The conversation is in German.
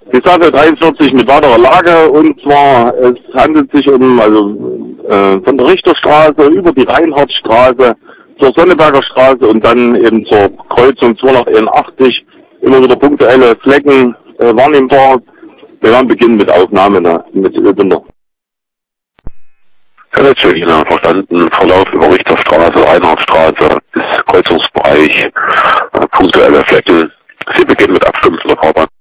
Die Sache 43 mit weiterer Lage, und zwar, es handelt sich um, von der Richterstraße über die Reinhardtstraße zur Sonneberger Straße und dann eben zur Kreuzung 281, immer wieder punktuelle Flecken wahrnehmbar. Wir werden beginnen mit Aufnahme mit Ölbinder. Ja, natürlich, verstanden. Verlauf über Richterstraße, Reinhardtstraße, ist Kreuzungsbereich, punktuelle Flecken. Sie beginnen mit Abstimmen der Fahrbahn.